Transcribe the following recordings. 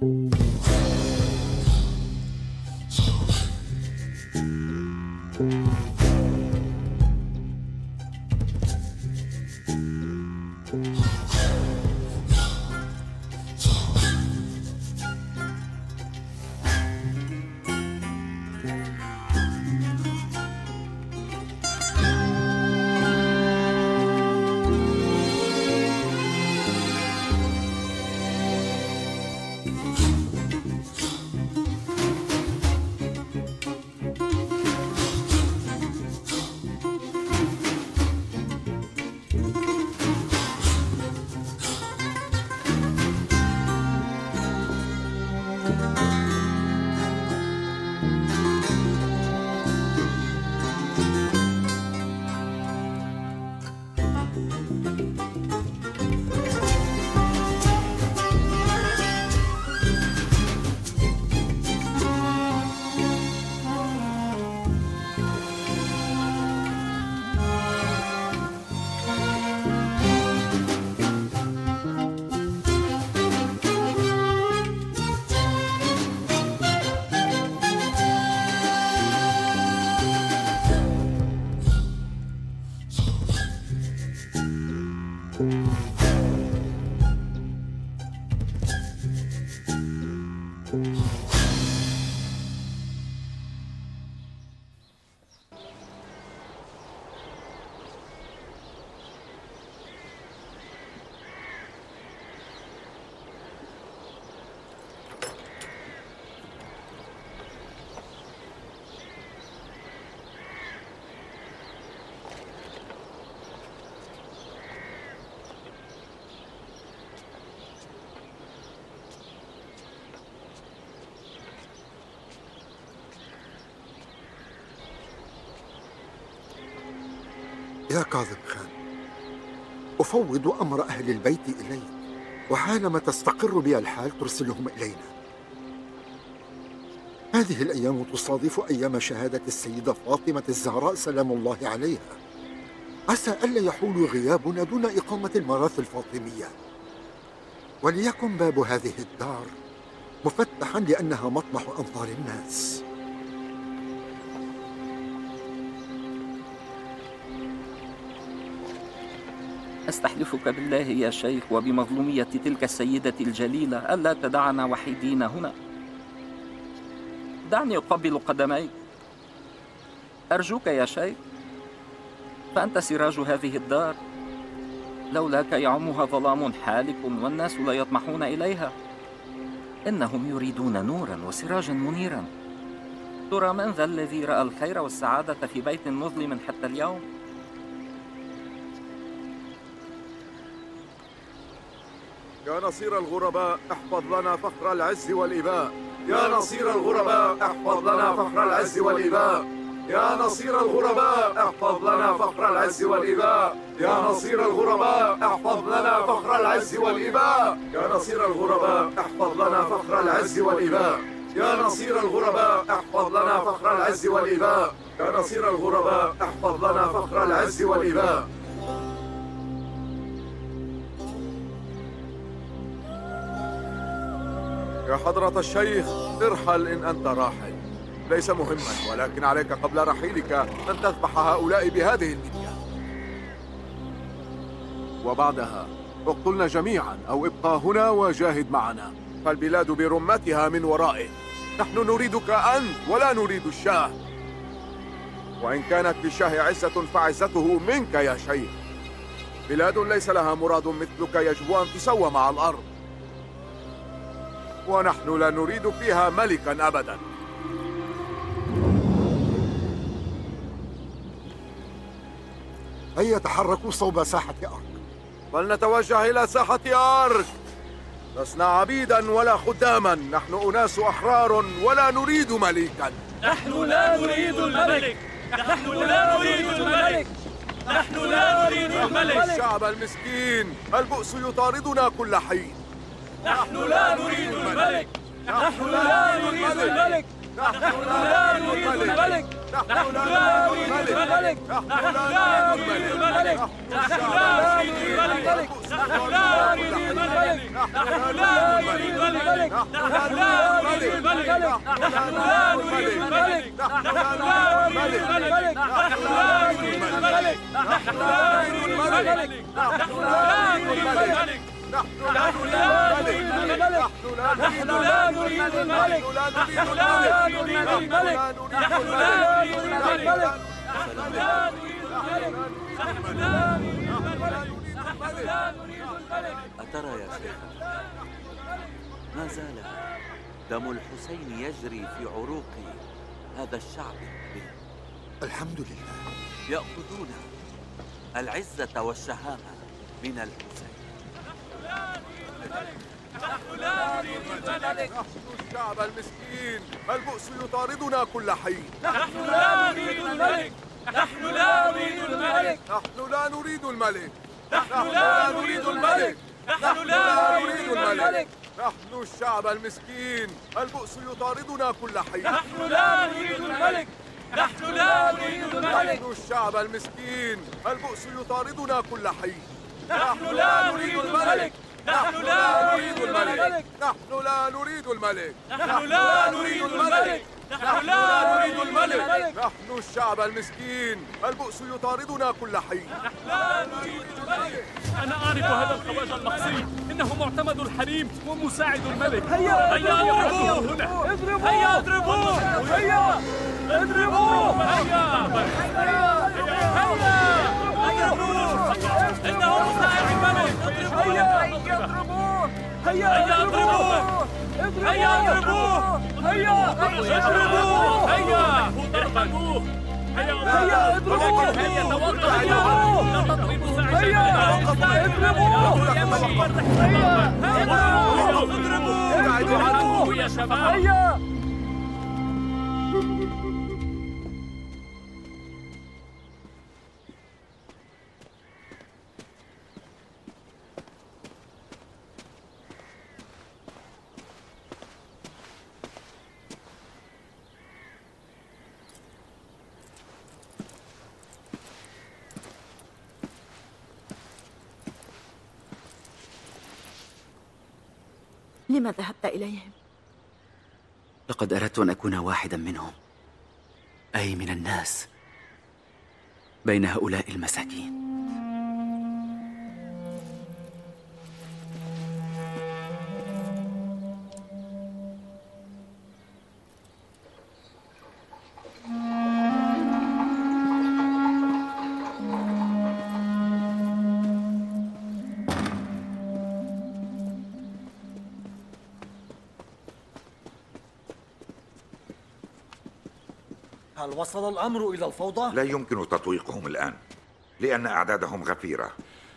يا كاظم خان، أفوض أمر أهل البيت إليك، وحالما تستقر بي الحال ترسلهم إلينا. هذه الأيام تصادف أيام شهادة السيدة فاطمة الزهراء سلام الله عليها. عسى ألا يحول غيابنا دون إقامة الميراث الفاطمية، وليكن باب هذه الدار مفتحا لأنها مطمح أنظار الناس. أستحلفك بالله يا شيخ وبمظلومية تلك السيدة الجليلة ألا تدعنا وحيدين هنا. دعني أقبل قدميك أرجوك يا شيخ، فأنت سراج هذه الدار، لولاك يعمها ظلام حالك والناس لا يطمحون إليها. إنهم يريدون نورا وسراجا منيرا. ترى من ذا الذي رأى الخير والسعادة في بيت مظلم حتى اليوم؟ يا نصير الغرباء احفظ لنا فخر العز والإباء. يا نصير الغرباء احفظ لنا فخر العز والإباء. يا نصير الغرباء احفظ لنا فخر العز والإباء. يا نصير الغرباء احفظ لنا فخر العز والإباء. يا نصير الغرباء احفظ لنا فخر العز والإباء. يا نصير الغرباء احفظ لنا فخر العز والإباء. يا نصير الغرباء احفظ لنا فخر العز والإباء. يا حضرة الشيخ، ارحل إن أنت راحل. ليس مهما، ولكن عليك قبل رحيلك أن تذبح هؤلاء بهذه المنية، وبعدها اقتلنا جميعا أو ابقى هنا وجاهد معنا، فالبلاد برمتها من ورائك. نحن نريدك أنت ولا نريد الشاه، وإن كانت للشاه عزة فعزته منك يا شيخ. بلاد ليس لها مراد مثلك يجب أن تسوى مع الأرض، ونحن لا نريد فيها ملكا أبدا. هيا تحركوا صوب ساحة أرك. فلنتوجه إلى ساحة أرك. لسنا عبيدا ولا خداما، نحن أناس أحرار ولا نريد ملكا. نحن لا نريد الملك. نحن لا نريد الملك. نحن لا نريد الملك. الشعب المسكين، البؤس يطاردنا كل حين. نحن لا نريد الملك. نحن لا نريد الملك. نحن لا نريد الملك. نحن لا نريد الملك. نحن لا نريد الملك. نحن لا نريد الملك. نحن لا نريد الملك. نحن لا نريد الملك. نحن لا نريد الملك. نحن لا نريد الملك. نحن لا نريد الملك. نحن لا نريد الملك. نحن لا نريد الملك. نحن لا نريد الملك. نحن لا نريد الملك. نحن لا نريد الملك. نحن لا نريد الملك. نحن لا نريد الملك. نحن لا نريد الملك. نحن لا نريد الملك. نحن لا نريد الملك. أترى يا شيخ ما زال دم الحسين يجري في عروق هذا الشعب الكبير. الحمد لله. يأخذون العزة والشهامة من الحسين. نحن لا نريد الملك. نحن الشعب المسكين البؤس يطاردنا كل حين. نحن لا نريد الملك. نحن لا نريد الملك. نحن لا نريد الملك. نحن لا نريد الملك. نحن لا نريد الملك. نحن الشعب المسكين البؤس يطاردنا كل حين. نحن لا نريد الملك. نحن لا نريد الملك. نحن الشعب المسكين البؤس يطاردنا كل حين. نحن لا نريد الملك. نحن لا نريد الملك. نحن لا نريد الملك. نحن لا نريد الملك. نحن لا نريد الملك. نحن الشعب المسكين البؤس يطاردنا كل حين. لا نريد الملك. أنا أعرف هذا الخواجة المقصي، إنه معتمد الحريم ومساعد الملك. هيا اضربوه هنا. هيا اضربوه. هيا اضربوه. هيا اضربوه. إنه مساعد الملك. اضربوه. هيا اضربوه. هيا اضربوه. هيا اضربوه. هيا ضربوه. هيا اضربوه. هيا توقف. لا تضربوا ساعة. هيا اضربوه. اضربوه يا شباب. هيا لما ذهبت إليهم؟ لقد أردت أن أكون واحدا منهم، أي من الناس بين هؤلاء المساكين. هل وصل الأمر إلى الفوضى؟ لا يمكن تطويقهم الآن لأن أعدادهم غفيرة.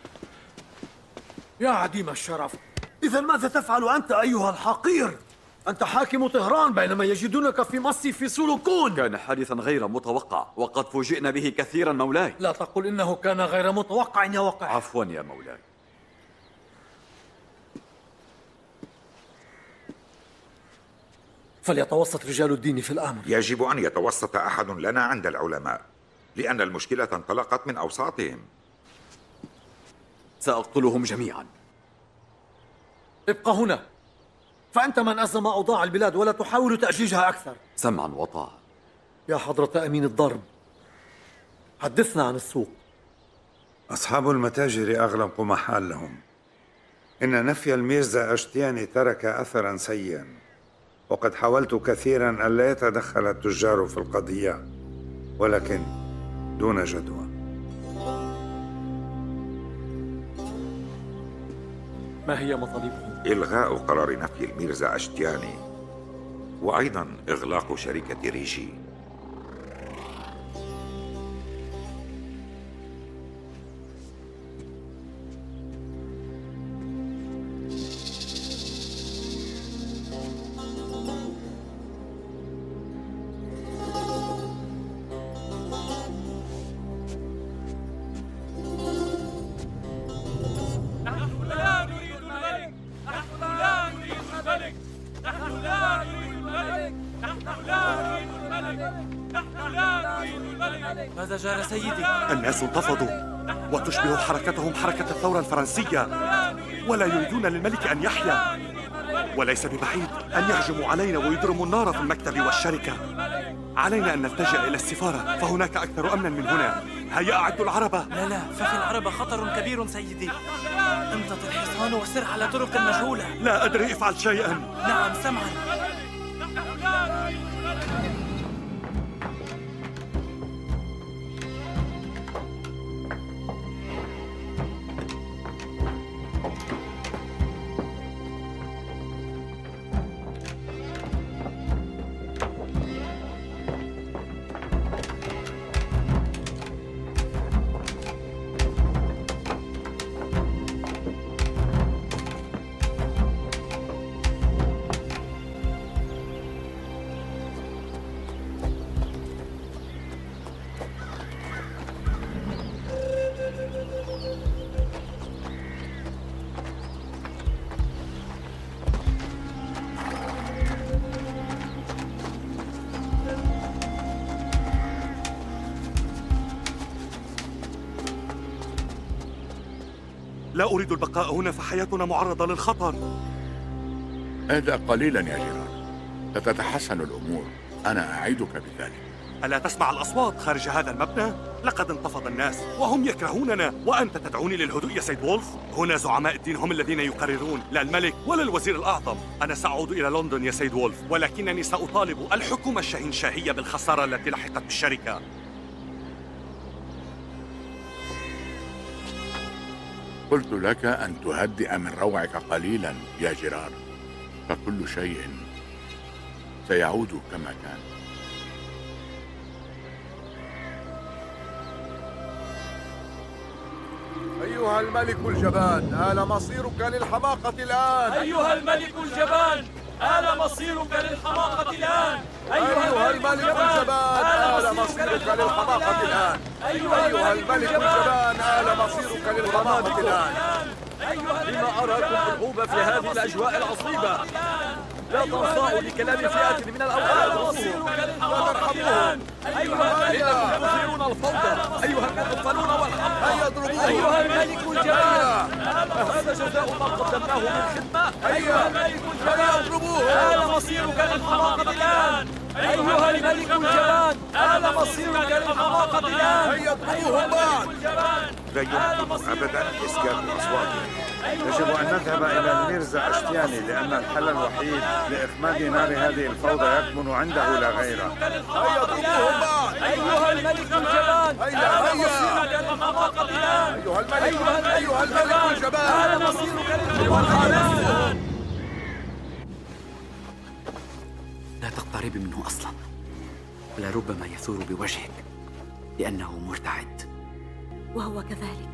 يا عديم الشرف، إذا ماذا تفعل أنت أيها الحقير؟ أنت حاكم طهران بينما يجدونك في مصي في سلوكون. كان حادثا غير متوقع وقد فوجئنا به كثيرا مولاي. لا تقل إنه كان غير متوقع يا وقع. عفوا يا مولاي. فليتوسط رجال الدين في الأمر. يجب أن يتوسط أحد لنا عند العلماء لأن المشكلة انطلقت من أوساطهم. سأقتلهم جميعا. ابقى هنا، فأنت من أزم أوضاع البلاد ولا تحاول تأجيجها أكثر. سمعا وطاعة. يا حضرة أمين الضرب، حدثنا عن السوق. أصحاب المتاجر أغلقوا محلهم. إن نفي الميرزا أشتياني ترك أثرا سيئا، وقد حاولت كثيرا ألا يتدخل التجار في القضية، ولكن دون جدوى. ما هي مطالبهم؟ إلغاء قرار نفي الميرزا أشتياني، وأيضا إغلاق شركة ريشي. نحن لا ماذا جرى سيدي؟ الناس انتفضوا وتشبه حركتهم حركة الثورة الفرنسية، ولا يريدون للملك أن يحيا، وليس ببعيد أن يهجموا علينا ويضرموا النار في المكتب والشركة. علينا أن نلتجئ إلى السفارة، فهناك أكثر أمنا من هنا. هيا أعدوا العربة. لا، ففي العربة خطر كبير سيدي. امتط الحصان وسر على طرق مجهولة. لا أدري، افعل شيئا. نعم، سمعا. لا أريد البقاء هنا، فحياتنا معرضة للخطر. اهدأ قليلا يا جيران، ستتحسن الأمور، أنا أعدك بذلك. ألا تسمع الأصوات خارج هذا المبنى؟ لقد انتفض الناس وهم يكرهوننا، وأنت تدعوني للهدوء يا سيد وولف؟ هنا زعماء الدين هم الذين يقررون، لا الملك ولا الوزير الأعظم. أنا سأعود إلى لندن يا سيد وولف، ولكنني سأطالب الحكومة الشاهنشاهية بالخسارة التي لحقت بالشركة. قلت لك أن تهدئ من روعك قليلا يا جيرار، فكل شيء سيعود كما كان. أيها الملك الجبان، آل مصيرك للحماقة الآن. أيها الملك الجبان، آل مصيرك للحماقة الآن. أيها الملك الجبان، آل مصيرك للحماقة الآن. أيها الملك الجبان، آل مصيرك للحماقة الآن. لما أراكم ألعوبة في هذه الأجواء العصيبة؟ لا تنصاعوا لكلام فئة من الأولاد، لا ترحموهم. إنكم تثيرون الفوضى أيها المغفلون والحمقى. هيا اضربوهم أيها الملك الجبان، أهذا جزاء ما قدمناه من خدمة؟ هيا الملك الجبان، اضربوهم. آل مصيرك للحماقة الآن. أيها الملك الجبان، آل مصيرك للحماقة الآن. هيا اضربوهم بعد. لا يمكن أبدا إسكات الأصوات. يجب أن نذهب إلى الميرزا أشتياني، لأن الحل الوحيد لإخماد نار هذه الفوضى يكمن عنده لا غيره. هيا اضربوهم بعد. أيها الملك الجبان، هيا آل مصيرك للحماقة الآن. أيها الملك الجبان، آل مصيرك للحماقة الآن. لا تقترب منه أصلا، ولربما يثور بوجهك لأنه مرتعد. وهو كذلك.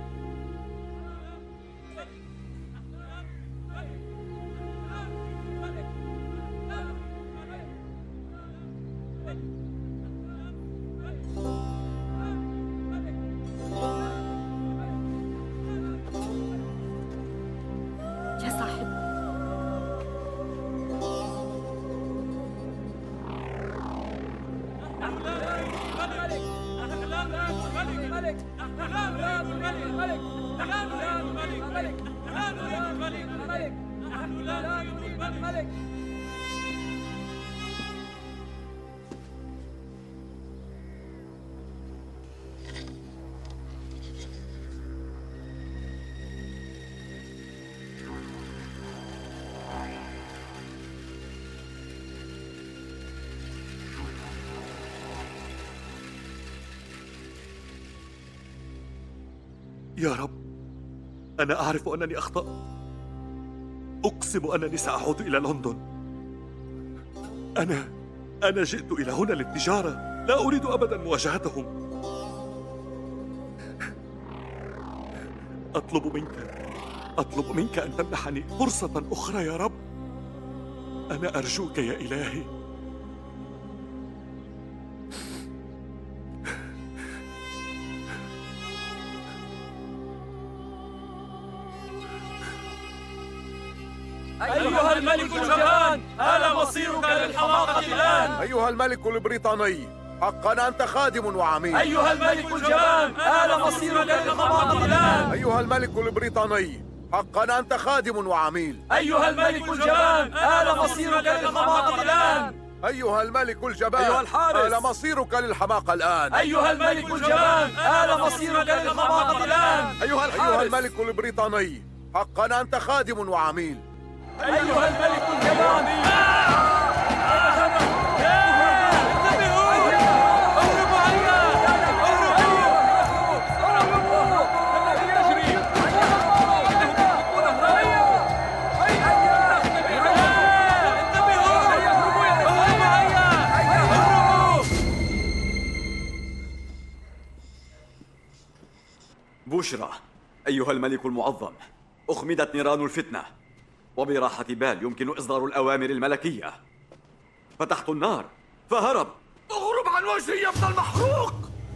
يا صاحب، يا رب، أنا أعرف أنني أخطأت. أقسم أنني سأعود إلى لندن. أنا جئت إلى هنا للتجارة، لا أريد أبدا مواجهتهم. أطلب منك أن تمنحني فرصة أخرى يا رب. أنا أرجوك يا إلهي. أيها الملك الجبان، آل مصيرك للحماقة الآن. أيها الملك البريطاني، حقا أنت خادم وعميل. أيها الملك الجبان، آل مصيرك للخماقة الآن. أيها الملك البريطاني، حقا أنت خادم وعميل. أيها الملك الجبان، آل مصيرك للخماقة الآن. أيها الملك الجبان، أيها الحارس، آل مصيرك للحماقة الآن. أيها الملك الجبان، آل مصيرك للخماقة الآن. أيها الملك البريطاني، حقا أنت خادم وعميل. أيها الملك الجبان، بشرى أيها الملك المعظم، أخمدت نيران الفتنة، وبراحة بال يمكن إصدار الأوامر الملكية. فتحت النار فهرب. اغرب عن وجهي يا ابن المحروق!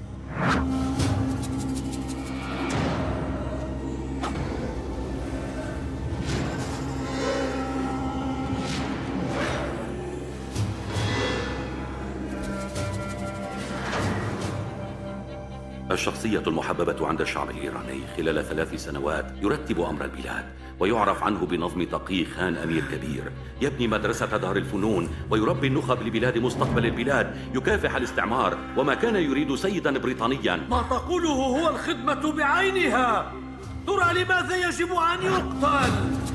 الشخصية المحببة عند الشعب الإيراني خلال 3 سنوات يرتب أمر البلاد، ويعرف عنه بنظم تقي خان أمير كبير، يبني مدرسة دار الفنون ويربي النخب لبلاد مستقبل البلاد، يكافح الاستعمار وما كان يريد سيدا بريطانيا. ما تقوله هو الخدمة بعينها. ترى لماذا يجب أن يقتل؟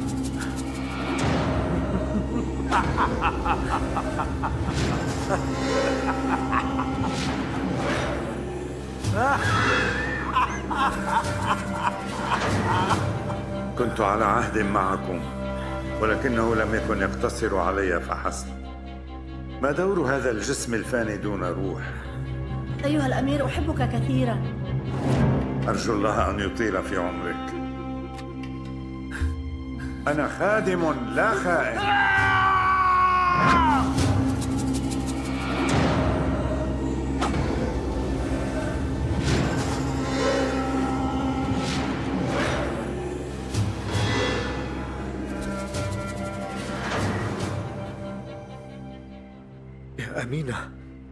كنت على عهد معكم، ولكنه لم يكن يقتصر علي فحسب. ما دور هذا الجسم الفاني دون روح؟ أيها الأمير، أحبك كثيرا. أرجو الله أن يطيل في عمرك. أنا خادم لا خائن. يا أمينة،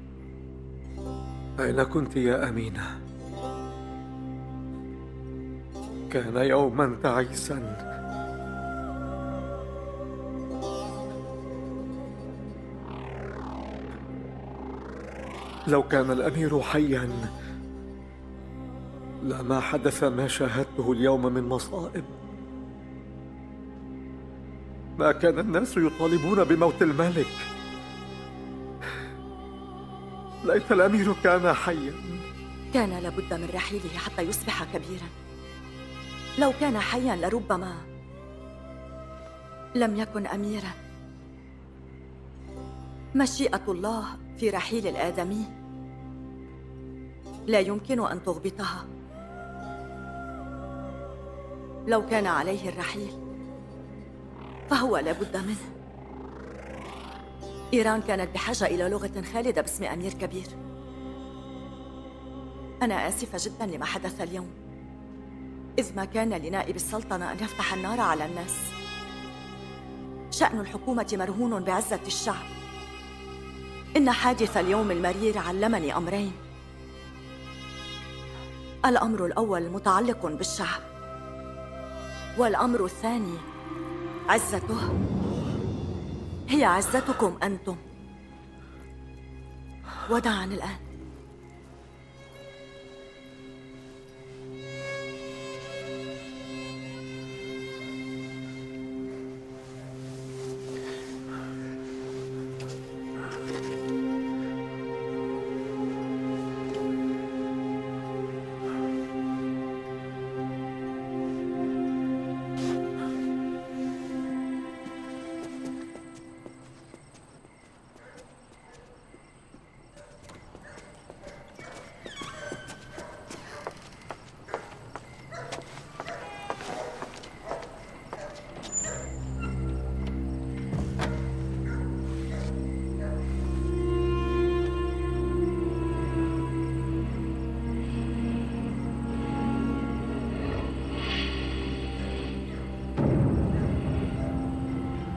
أين كنت يا أمينة؟ كان يوما تعيسا. لو كان الأمير حيا لما حدث ما شاهدته اليوم من مصائب. ما كان الناس يطالبون بموت الملك. ليت الأمير كان حيا. كان لابد من رحيله حتى يصبح كبيرا. لو كان حيا لربما لم يكن أميرا. مشيئة الله في رحيل الآدمي لا يمكن أن تغبطها. لو كان عليه الرحيل فهو لابد منه. إيران كانت بحاجة إلى لغة خالدة باسم أمير كبير. أنا آسفة جدا لما حدث اليوم، إذ ما كان لنائب السلطنة أن يفتح النار على الناس. شأن الحكومة مرهون بعزة الشعب. إن حادث اليوم المرير علمني أمرين. الأمر الأول متعلق بالشعب، والأمر الثاني عزته هي عزتكم أنتم. وداعاً الآن.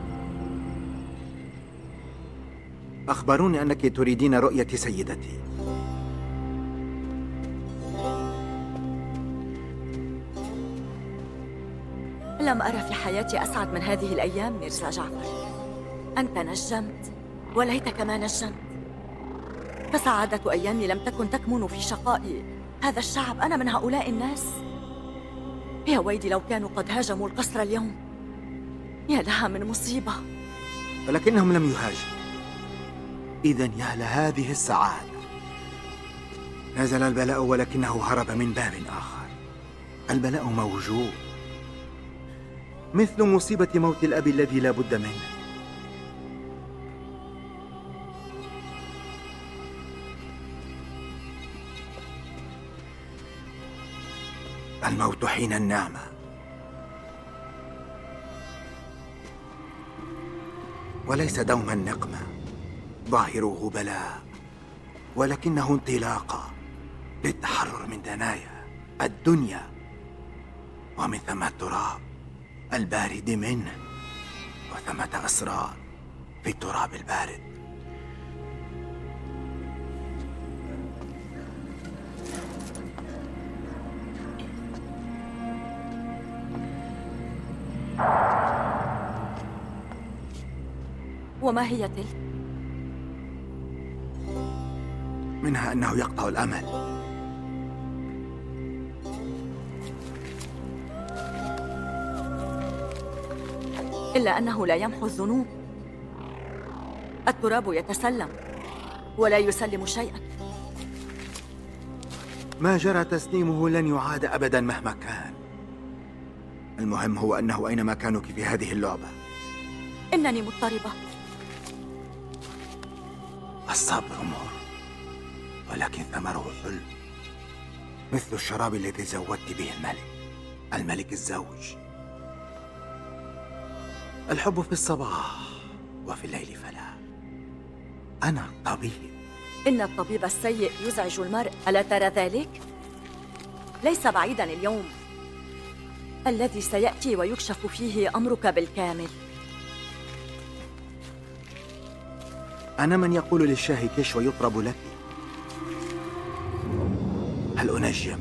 أخبروني أنك تريدين رؤية سيدتي. لم أرى في حياتي أسعد من هذه الأيام ميرزا جعفر. أنت نجمت وليتك ما نجمت، فسعادة أيامي لم تكن تكمن في شقاء هذا الشعب. أنا من هؤلاء الناس. يا ويلي لو كانوا قد هاجموا القصر اليوم، يا لها من مصيبة. ولكنهم لم يهاجموا. إذن يا لهذه السعادة. نزل البلاء ولكنه هرب من باب آخر. البلاء موجود، مثل مصيبة موت الأب الذي لا بد منه. الموت حين النعمة. وليس دوما نقمة، ظاهره بلاء، ولكنه انطلاقة للتحرر من دنايا الدنيا ومن ثم التراب البارد منه، وثمة أسرار في التراب البارد. وما هي تلك؟ منها أنه يقطع الأمل. إلا أنه لا يمحو الذنوب. التراب يتسلم ولا يسلم شيئا. ما جرى تسليمه لن يعاد أبدا مهما كان. المهم هو أنه أين مكانك في هذه اللعبة؟ إنني مضطربة. الصبر مر، ولكن ثمره حلو، مثل الشراب الذي زودت به الملك الزوج. الحب في الصباح وفي الليل فلا. أنا الطبيب. إن الطبيب السيء يزعج المرء، ألا ترى ذلك؟ ليس بعيدا اليوم الذي سيأتي ويكشف فيه أمرك بالكامل. أنا من يقول للشاه كش ويطرب لك. هل أنجم؟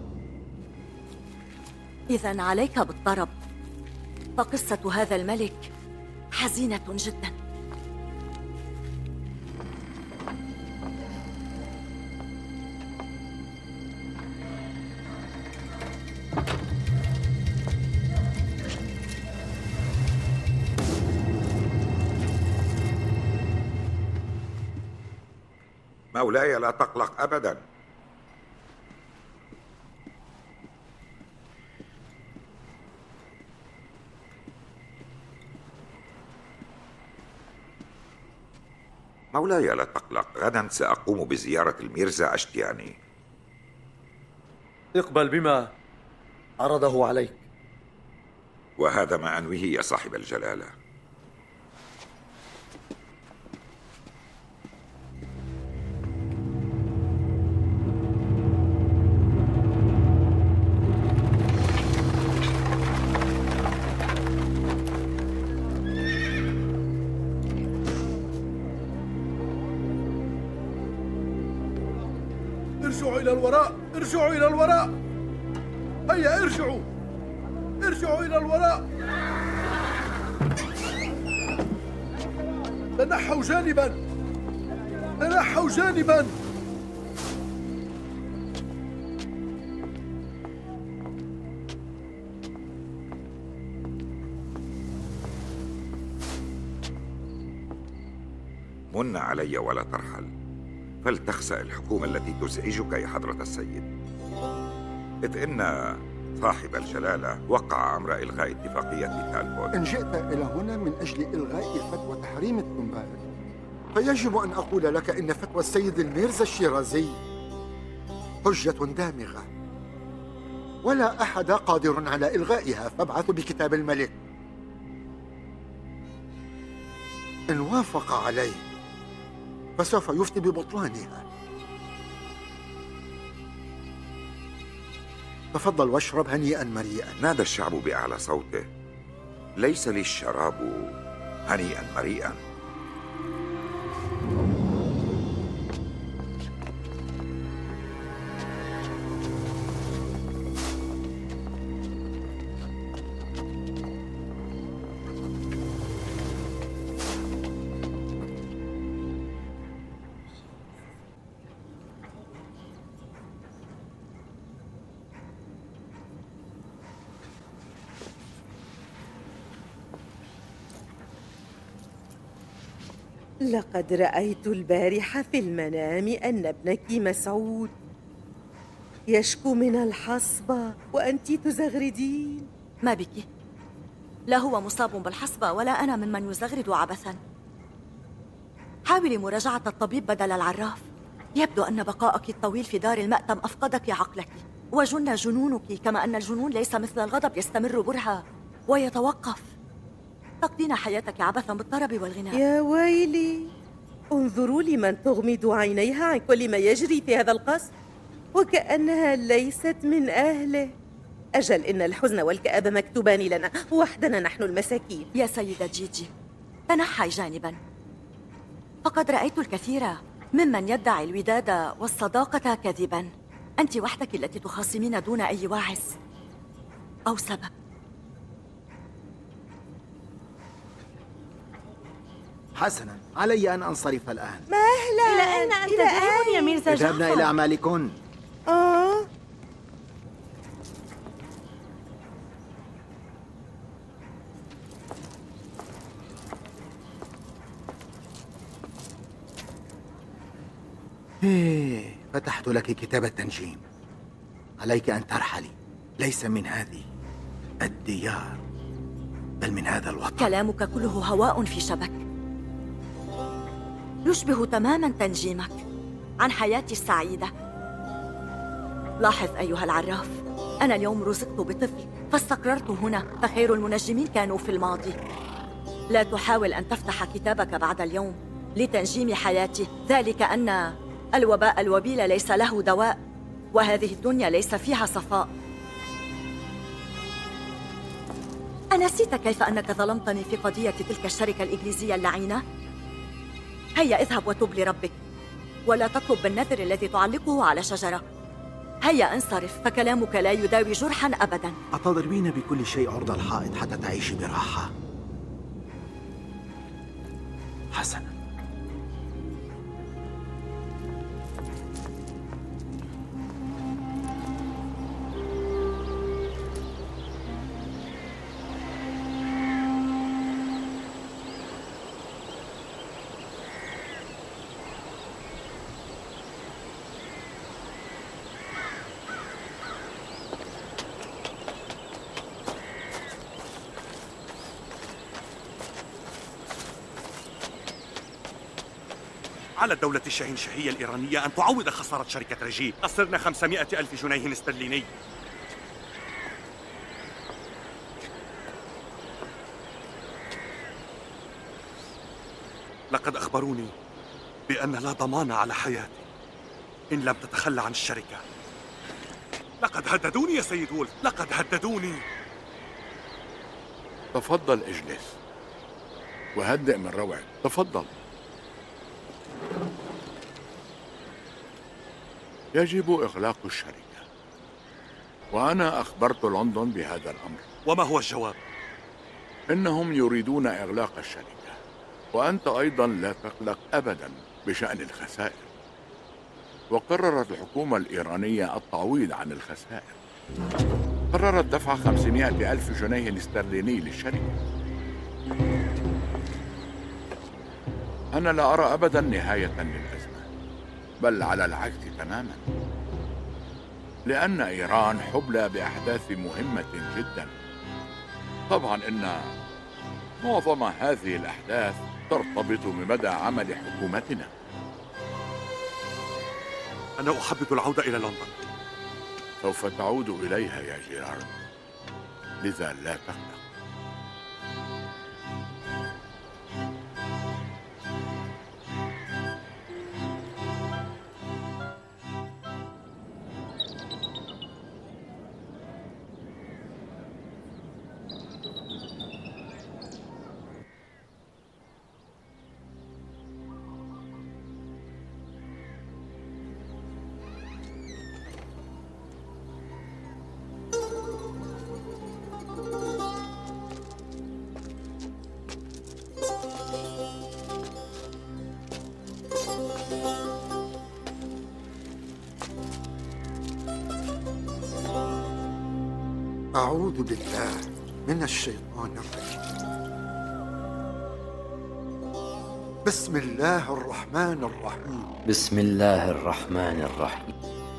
إذن عليك بالطرب، فقصة هذا الملك حزينة جدا. مولاي لا تقلق أبدا. مولاي لا تقلق، غدا سأقوم بزيارة الميرزا أشتياني. اقبل بما عرضه عليك. وهذا ما أنويه يا صاحب الجلالة. ارجعوا إلى الوراء، ارجعوا إلى الوراء. هيا ارجعوا، ارجعوا إلى الوراء. تنحوا جانبا، تنحوا جانبا. من علي ولا ترحل، فلتخسأ الحكومة التي تزعجك يا حضرة السيد، إذ إن صاحب الجلالة وقع أمر إلغاء اتفاقية تالبوت. إن جئت إلى هنا من أجل إلغاء فتوى تحريم التنبال، فيجب أن أقول لك إن فتوى السيد الميرزا الشيرازي حجة دامغة، ولا أحد قادر على إلغائها، فابعث بكتاب الملك. إن وافق عليه فسوف يفتي ببطلانها. تفضل واشرب هنيئا مريئا. نادى الشعب بأعلى صوته: ليس لي الشراب هنيئا مريئا. لقد رأيت البارحة في المنام أن ابنك مسعود يشكو من الحصبة وأنت تزغردين. ما بك؟ لا هو مصاب بالحصبة ولا أنا ممن يزغرد عبثاً. حاولي مراجعة الطبيب بدل العراف. يبدو أن بقاءك الطويل في دار المأتم أفقدك عقلك وجن جنونك، كما أن الجنون ليس مثل الغضب يستمر برهة ويتوقف. تقضين حياتك عبثاً بالطرب والغناء. يا ويلي، انظروا لمن تغمض عينيها عن كل ما يجري في هذا القصر وكأنها ليست من أهله. أجل، إن الحزن والكآبة مكتوبان لنا وحدنا نحن المساكين. يا سيدة جيجي، تنحي جانباً، فقد رأيت الكثير ممن يدعي الوداد والصداقة كذباً. أنت وحدك التي تخاصمين دون أي واعظ أو سبب. حسناً، علي أن أنصرف الآن. مهلا. إلى أين أنت ذاهب يا ميرزا جعفر؟ اذهبنا إلى أعمالكن. فتحت لك كتاب التنجيم. عليك أن ترحلي، ليس من هذه الديار بل من هذا الوطن. كلامك كله هواء في شبك، يشبه تماما تنجيمك عن حياتي السعيدة. لاحظ أيها العراف، أنا اليوم رزقت بطفل فاستقررت هنا، فخير المنجمين كانوا في الماضي. لا تحاول أن تفتح كتابك بعد اليوم لتنجيم حياتي، ذلك أن الوباء الوبيل ليس له دواء، وهذه الدنيا ليس فيها صفاء. أنسيت كيف أنك ظلمتني في قضية تلك الشركة الإنجليزية اللعينة؟ هيا اذهب وتب لربك، ولا تطلب بالنذر الذي تعلقه على شجرة. هيا انصرف، فكلامك لا يداوي جرحا أبدا. أتضربين بكل شيء عرض الحائط حتى تعيشي براحة؟ حسنا. على الدولة الشاهنشاهية الإيرانية أن تعوض خسارة شركة رجيب. خسرنا 500,000 جنيه استرليني. لقد أخبروني بأن لا ضمان على حياتي إن لم تتخلى عن الشركة. لقد هددوني يا سيد وولف، لقد هددوني. تفضل اجلس وهدئ من روعك. تفضل. يجب إغلاق الشركة، وأنا أخبرت لندن بهذا الأمر. وما هو الجواب؟ إنهم يريدون إغلاق الشركة، وأنت أيضا لا تقلق أبدا بشأن الخسائر. وقررت الحكومة الإيرانية التعويض عن الخسائر. قررت دفع 500,000 جنيه استرليني للشركة. أنا لا أرى أبدا نهاية للأزمة، بل على العكس تماما، لأن إيران حبلى بأحداث مهمة جدا. طبعا إن معظم هذه الأحداث ترتبط بمدى عمل حكومتنا. أنا أحبذ العودة إلى لندن. سوف تعود إليها يا جيرارد، لذا لا تقلق. أعوذ بالله من الشيطان الرجيم. بسم الله الرحمن الرحيم. بسم الله الرحمن الرحيم.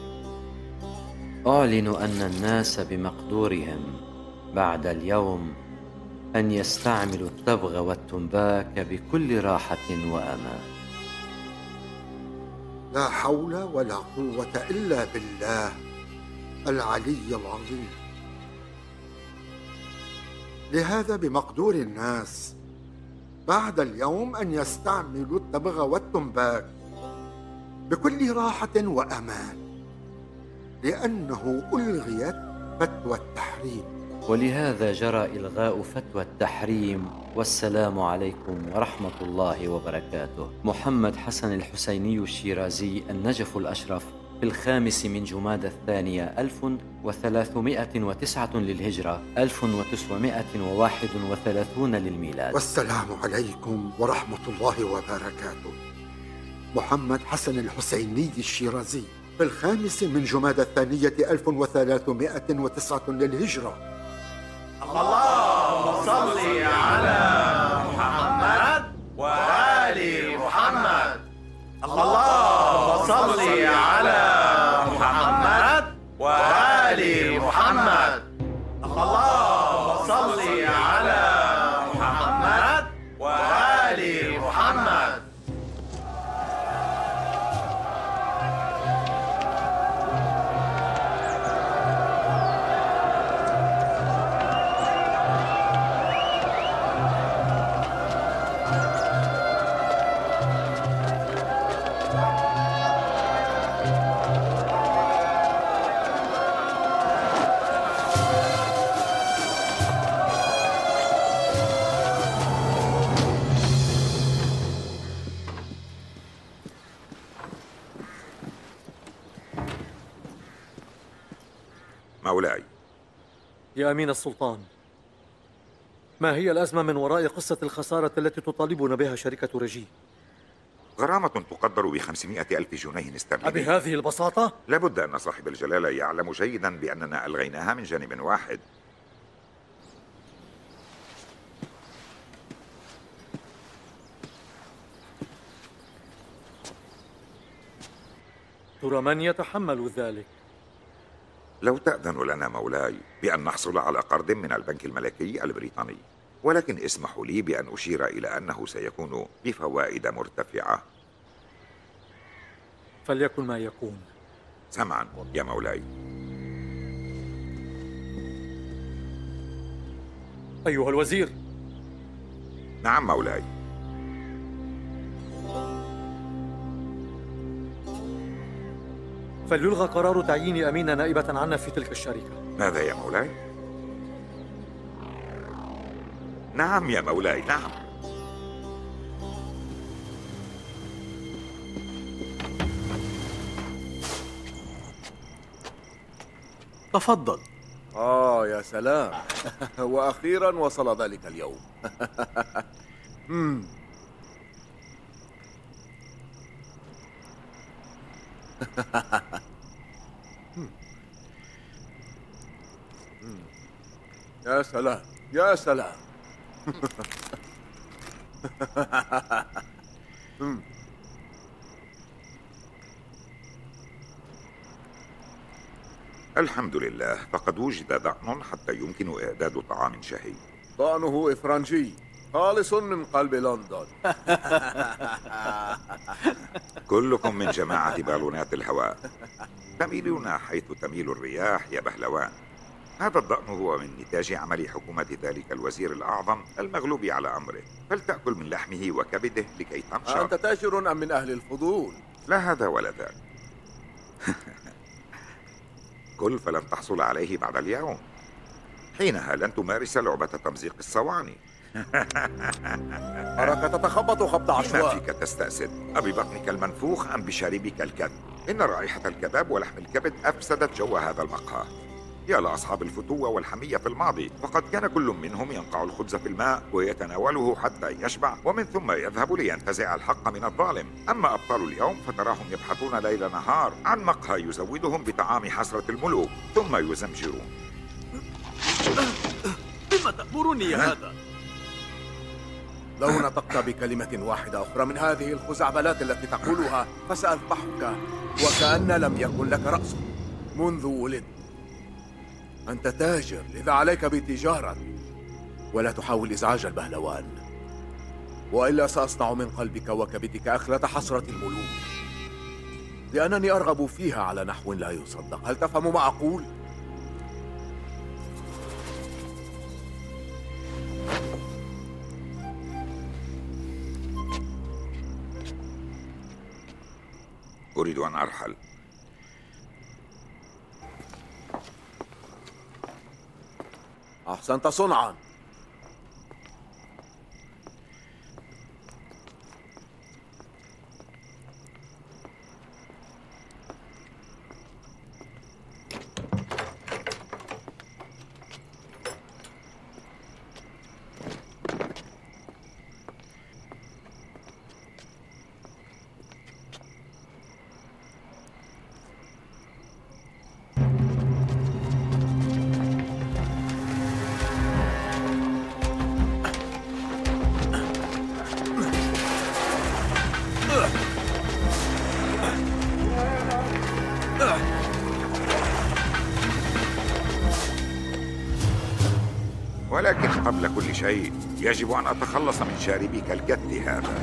أعلن أن الناس بمقدورهم بعد اليوم أن يستعملوا التبغ والتنباك بكل راحة وأمان. لا حول ولا قوة إلا بالله العلي العظيم. لهذا بمقدور الناس بعد اليوم أن يستعملوا التبغ والتنباك بكل راحة وأمان، لأنه ألغيت فتوى التحريم. ولهذا جرى إلغاء فتوى التحريم. والسلام عليكم ورحمة الله وبركاته. محمد حسن الحسيني الشيرازي النجف الأشرف في 5 من جمادى الثانية 1309 للهجرة 1931 للميلاد. والسلام عليكم ورحمة الله وبركاته. محمد حسن الحسيني الشيرازي في 5 من جمادى الثانية 1309 للهجرة. اللهم صل على محمد وآل محمد. اللهم صل على محمد وآل محمد. اللهم صل على محمد وآل محمد. مولاي. يا أمين السلطان، ما هي الأزمة من وراء قصة الخسارة التي تطالبنا بها شركة رجي؟ غرامة تقدر ب500,000 جنيه استرليني. أبهذه البساطة؟ لابد أن صاحب الجلالة يعلم جيدا بأننا ألغيناها من جانب واحد. ترى من يتحمل ذلك؟ لو تأذن لنا مولاي بأن نحصل على قرض من البنك الملكي البريطاني، ولكن اسمحوا لي بأن أشير إلى أنه سيكون بفوائد مرتفعة. فليكن ما يكون. سمعا يا مولاي. أيها الوزير. نعم مولاي. فليلغى قرار تعيين أمين نائبة عنا في تلك الشركة. ماذا يا مولاي؟ نعم يا مولاي نعم. تفضل. يا سلام. وأخيرا وصل ذلك اليوم. يا سلام يا سلام. الحمد لله، فقد وجد ضأن حتى يمكن إعداد طعام شهي. ضأنه إفرنجي خالص من قلب لندن. كلكم من جماعة بالونات الهواء، تميلون حيث تميل الرياح يا بهلوان. هذا الضأن هو من نتاج عمل حكومة ذلك الوزير الأعظم المغلوب على أمره، فلتأكل من لحمه وكبده لكي تنشط. أنت تاجر أم من أهل الفضول؟ لا هذا ولا ذاك. كل فلن تحصل عليه بعد اليوم، حينها لن تمارس لعبة تمزيق الصواني. أراك تتخبط خبط عشواء. ما فيك تستأسد؟ أببطنك المنفوخ أم بشاربك الكذب؟ إن رائحة الكباب ولحم الكبد أفسدت جو هذا المقهى. يا لأصحاب الفتوة والحمية في الماضي، فقد كان كل منهم ينقع الخبز في الماء ويتناوله حتى يشبع، ومن ثم يذهب لينتزع الحق من الظالم. أما أبطال اليوم فتراهم يبحثون ليل نهار عن مقهى يزودهم بطعام حسرة الملوك، ثم يزمجرون. بما تأمرني يا هذا؟ لو نطقت بكلمة واحدة أخرى من هذه الخزعبلات التي تقولها فسأذبحك وكأن لم يكن لك رأس منذ ولدت. أنت تاجر، لذا عليك بتجارة، ولا تحاول إزعاج البهلوان، وإلا سأصنع من قلبك وكبدك أكلة حسرة الملوك، لأنني أرغب فيها على نحو لا يصدق. هل تفهم ما أقول؟ أريد أن أرحل. أحسنت صنعا. ولكن قبل كل شيء يجب أن أتخلص من شاربي كالجد هذا.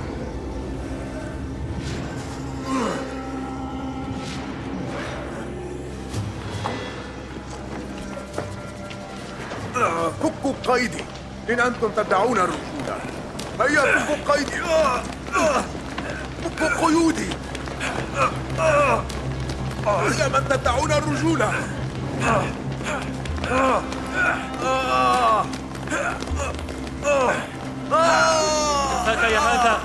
فكوا قيدي إن أنتم تدعون الرجولة. هيا فكوا قيدي، فكوا قيودي. يا من تدعون الرجولة. هذا يا هذا.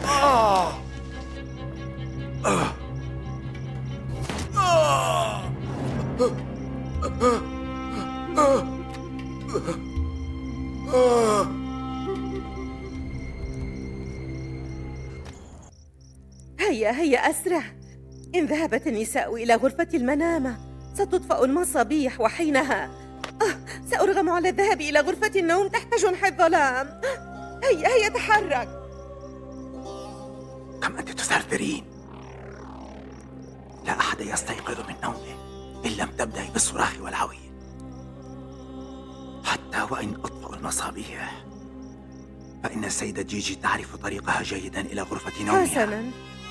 هيا أسرع. إن ذهبت النساء إلى غرفة المنامة ستطفأ المصابيح، وحينها سأرغم على الذهاب إلى غرفة النوم تحت جنح الظلام. هيا تحرك. كم أنت تثرثرين؟ لا أحد يستيقظ من نومه إن لم تبدأي بالصراخ والعويل. حتى وإن أطفأ المصابيح فإن السيدة جيجي تعرف طريقها جيدا إلى غرفة نومها. حسنا.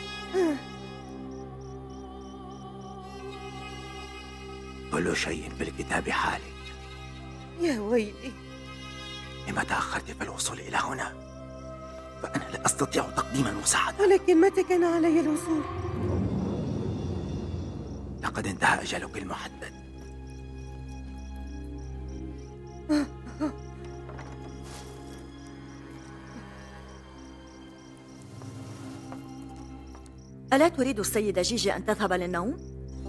كل شيء في الكتاب حالك. يا ويلي، لما تأخرت في الوصول إلى هنا؟ فأنا لا أستطيع تقديم المساعدة. ولكن متى كان علي الوصول؟ لقد انتهى أجلك المحدد. ألا تريد السيدة جيجي أن تذهب للنوم؟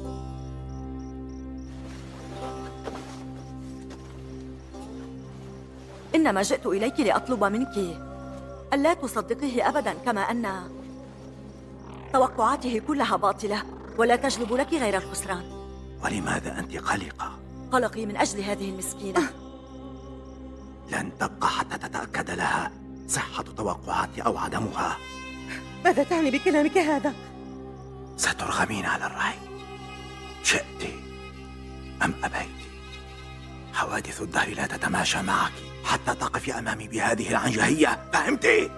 إنما جئت إليك لأطلب منك ألا تصدقيه أبداً، كما أن توقعاته كلها باطلة ولا تجلب لك غير الخسران. ولماذا أنت قلقة؟ قلقي من أجل هذه المسكينة. لن تبقى حتى تتأكد لها صحة توقعاتي أو عدمها. ماذا تعني بكلامك هذا؟ سترغمين على الرعي، شئت أم أبيت. حوادث الدهر لا تتماشى معك حتى تقفي أمامي بهذه العنجهية، فهمتي؟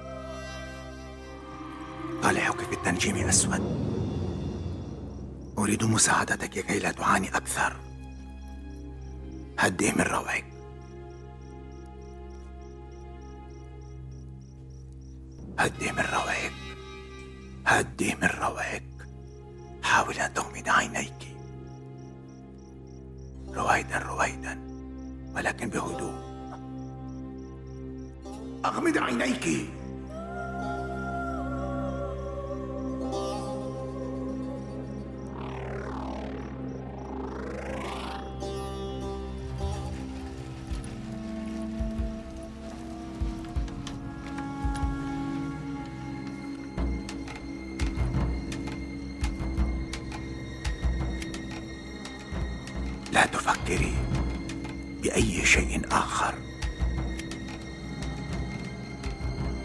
طالعك في التنجيم أسود. أريد مساعدتك كي لا تعاني أكثر. هدي من روعك. هدي من روعك. هدي من روعك. حاول أن تغمض عينيك رويدا رويدا، ولكن بهدوء. أغمض عينيك. لا تفكري بأي شيء آخر.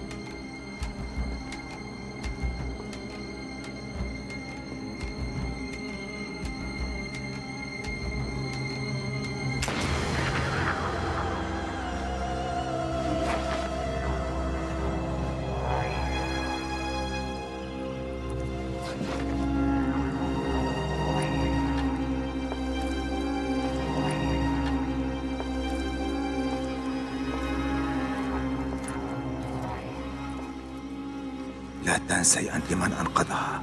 لا تنسي أنت من أنقذها.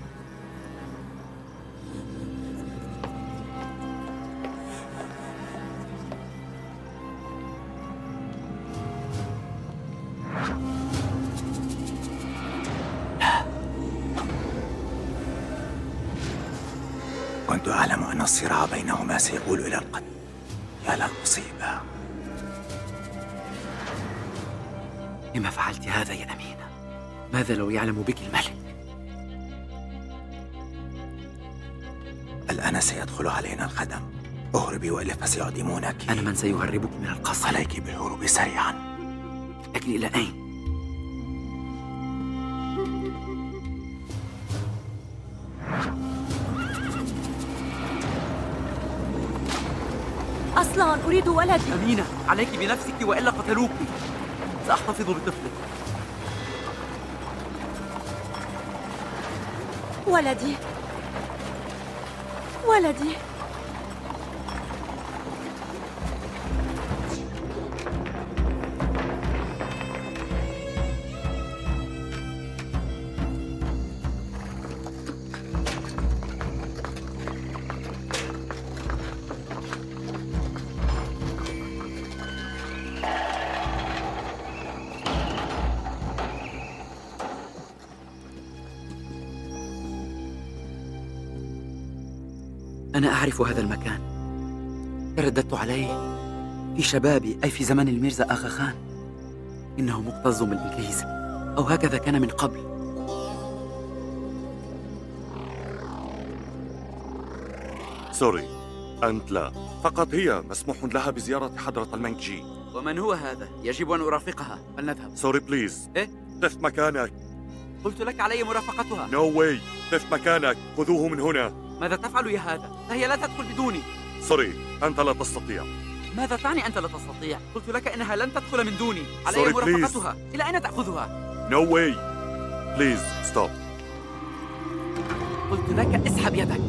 كنت أعلم أن الصراع بينهما سيؤول إلى القتل. يا للمصيبة. لما فعلت هذا يا أمينة؟ ماذا لو يعلم بك الملك؟ الآن سيدخل علينا الخدم. اهربي وإلا فسيعدمونك. أنا من سيهربك من القصر. عليك بالهروب سريعا. لكن إلى أين؟ أصلاً أريد ولدي. أمينة، عليك بنفسك وإلا قتلوك. سأحتفظ بطفلك. ولدي ولدي. أنا أعرف هذا المكان. ترددت عليه في شبابي، أي في زمن الميرزا آغا خان. إنه مكتظ بالإنجليز، أو هكذا كان من قبل. سوري، أنت لا. فقط هي مسموح لها بزيارة حضرة المنك جي. ومن هو هذا؟ يجب أن أرافقها. فلنذهب. سوري بليز. إيه؟ قف مكانك. قلت لك علي مرافقتها. نو واي. قف مكانك. خذوه من هنا. ماذا تفعل يا هذا؟ فهي لا تدخل بدوني. سوري، أنت لا تستطيع. ماذا تعني أنت لا تستطيع؟ قلت لك إنها لن تدخل من دوني. علي مرافقتها. إلى أين تأخذها؟ نو واي. بليز ستوب. قلت لك اسحب يدك.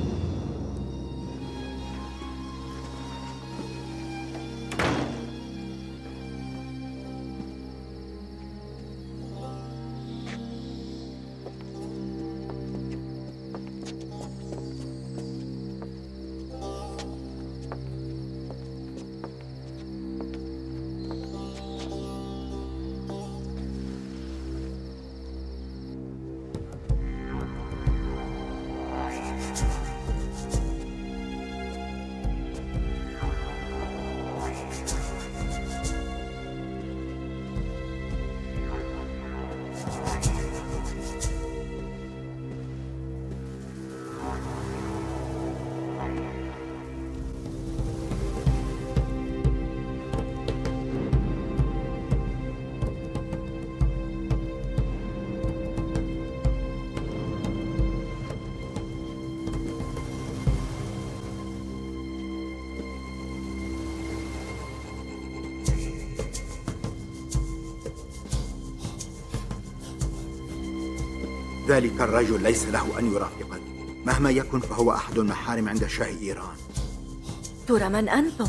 ذلك الرجل ليس له أن يرافقك. مهما يكن فهو أحد المحارم عند شاه إيران. ترى من أنتم؟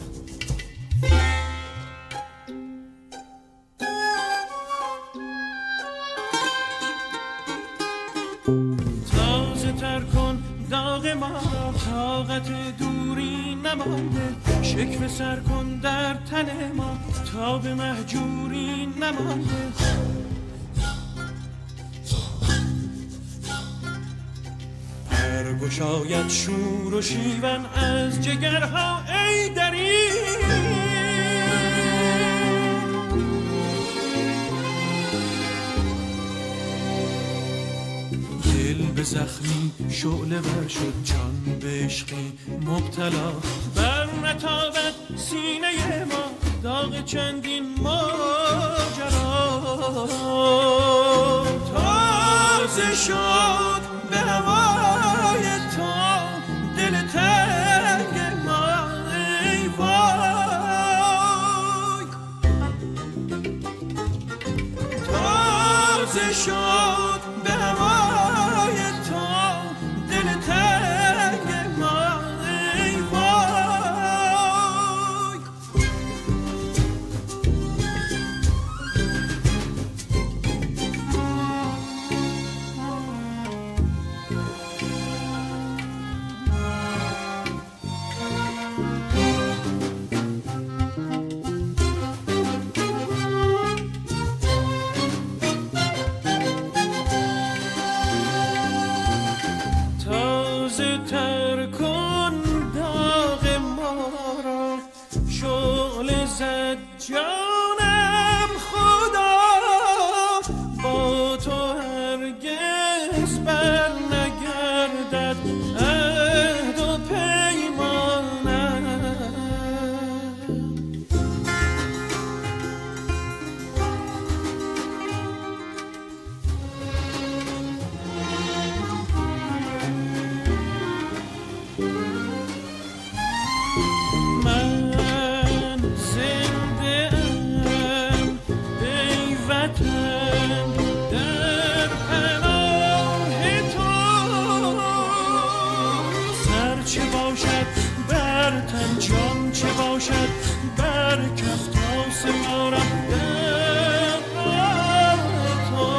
تازه تر کن داغ ما را، طاقت دوری نمانده. شکوه سر کن در تن ما، تا به مهجوری نمانده. گشاید شور و شیون از جگرها ای دری. دل به زخمی شعله ور شد، جان به عشقی مبتلا. بر نتابد سینه ما داغ چندین ماجرا. تازه شد به هوای تا دل تنگ ما ای وای. تازه شد به هوای تا دل تنگ ما ای وای. جانم خدا با تو هرگز بر نگردد عهد و پیمانم. جان چه باشد بر کف تا سپارم در تو.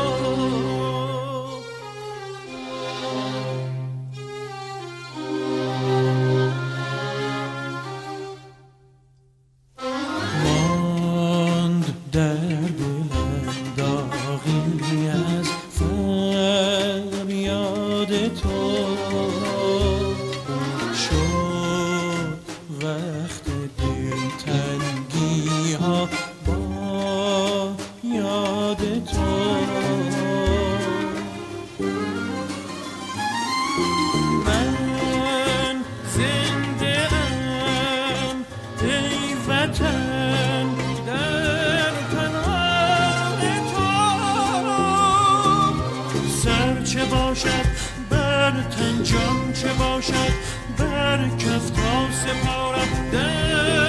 ماند در دلم داغی از فریاد تو. وقت دلتنگی ها با یاد تو. من زنده ام ای وطن در پناه تو. سر چه باشد بر تن، جان چه باشد بر کف تا سپارم در